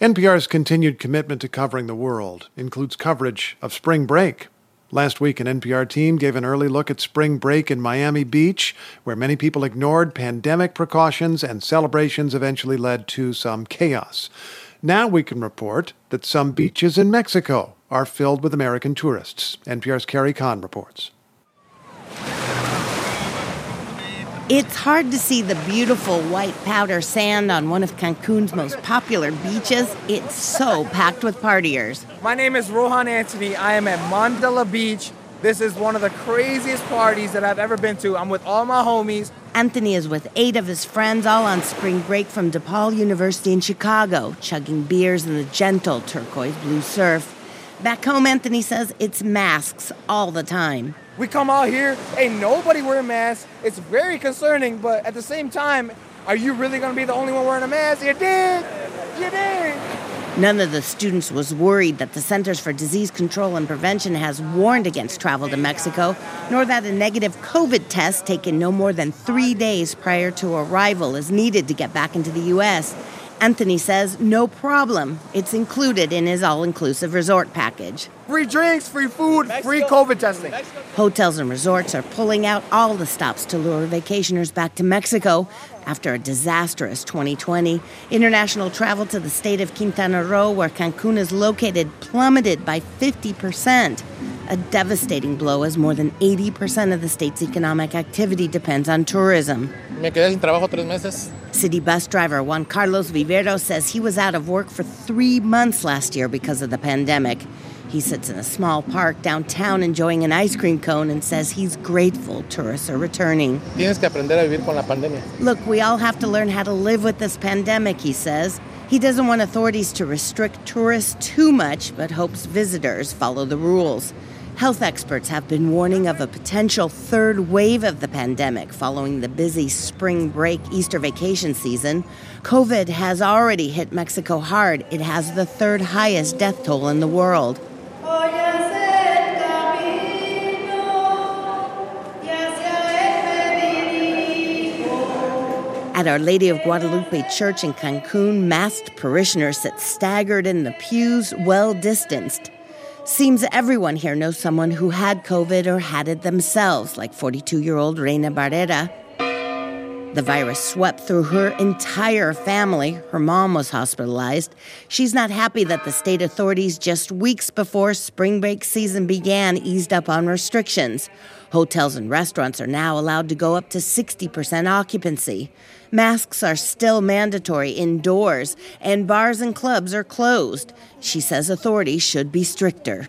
NPR's continued commitment to covering the world includes coverage of spring break. Last week, an NPR team gave an early look at spring break in Miami Beach, where many people ignored pandemic precautions and celebrations eventually led to some chaos. Now we can report that some beaches in Mexico are filled with American tourists. NPR's Carrie Kahn reports. It's hard to see the beautiful white powder sand on one of Cancun's most popular beaches. It's so packed with partiers. My name is Rohan Anthony. I am at Mandala Beach. This is one of the craziest parties that I've ever been to. I'm with all my homies. Anthony is with 8 of his friends, all on spring break from DePaul University in Chicago, chugging beers in the gentle turquoise blue surf. Back home, Anthony says it's masks all the time. We come out here, ain't nobody wearing masks. It's very concerning, but at the same time, are you really going to be the only one wearing a mask? You did! You did! None of the students was worried that the Centers for Disease Control and Prevention has warned against travel to Mexico, nor that a negative COVID test taken no more than 3 days prior to arrival is needed to get back into the U.S. Anthony says no problem. It's included in his all-inclusive resort package. Free drinks, free food, free COVID testing. Hotels and resorts are pulling out all the stops to lure vacationers back to Mexico after a disastrous 2020. International travel to the state of Quintana Roo, where Cancun is located, plummeted by 50%. A devastating blow as more than 80% of the state's economic activity depends on tourism. Me quedé sin trabajo 3 meses. City bus driver Juan Carlos Vivero says he was out of work for 3 months last year because of the pandemic. He sits in a small park downtown enjoying an ice cream cone and says he's grateful tourists are returning. Tienes que aprender a vivir con la pandemia. Look, we all have to learn how to live with this pandemic, he says. He doesn't want authorities to restrict tourists too much, but hopes visitors follow the rules. Health experts have been warning of a potential third wave of the pandemic following the busy spring break Easter vacation season. COVID has already hit Mexico hard. It has the 3rd highest death toll in the world. At Our Lady of Guadalupe Church in Cancun, masked parishioners sit staggered in the pews, well-distanced. Seems everyone here knows someone who had COVID or had it themselves, like 42-year-old Reina Barrera. The virus swept through her entire family. Her mom was hospitalized. She's not happy that the state authorities just weeks before spring break season began eased up on restrictions. Hotels and restaurants are now allowed to go up to 60% occupancy. Masks are still mandatory indoors, and bars and clubs are closed. She says authorities should be stricter.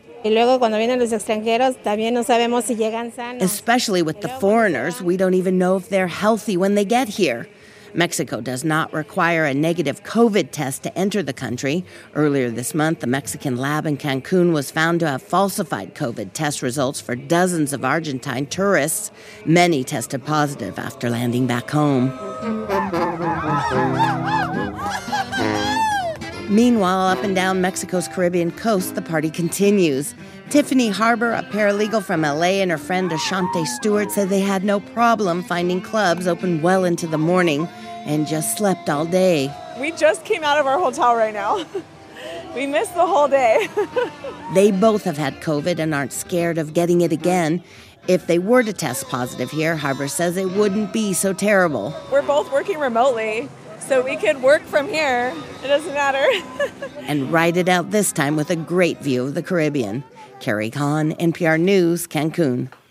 Especially with the foreigners, we don't even know if they're healthy when they get here. Mexico does not require a negative COVID test to enter the country. Earlier this month, a Mexican lab in Cancun was found to have falsified COVID test results for dozens of Argentine tourists. Many tested positive after landing back home. Meanwhile, up and down Mexico's Caribbean coast, the party continues. Tiffany Harbour, a paralegal from LA, and her friend Ashante Stewart said they had no problem finding clubs open well into the morning and just slept all day. We just came out of our hotel right now. We missed the whole day. They both have had COVID and aren't scared of getting it again. If they were to test positive here, Harbour says it wouldn't be so terrible. We're both working remotely, so we could work from here. It doesn't matter. And ride it out this time with a great view of the Caribbean. Carrie Kahn, NPR News, Cancun.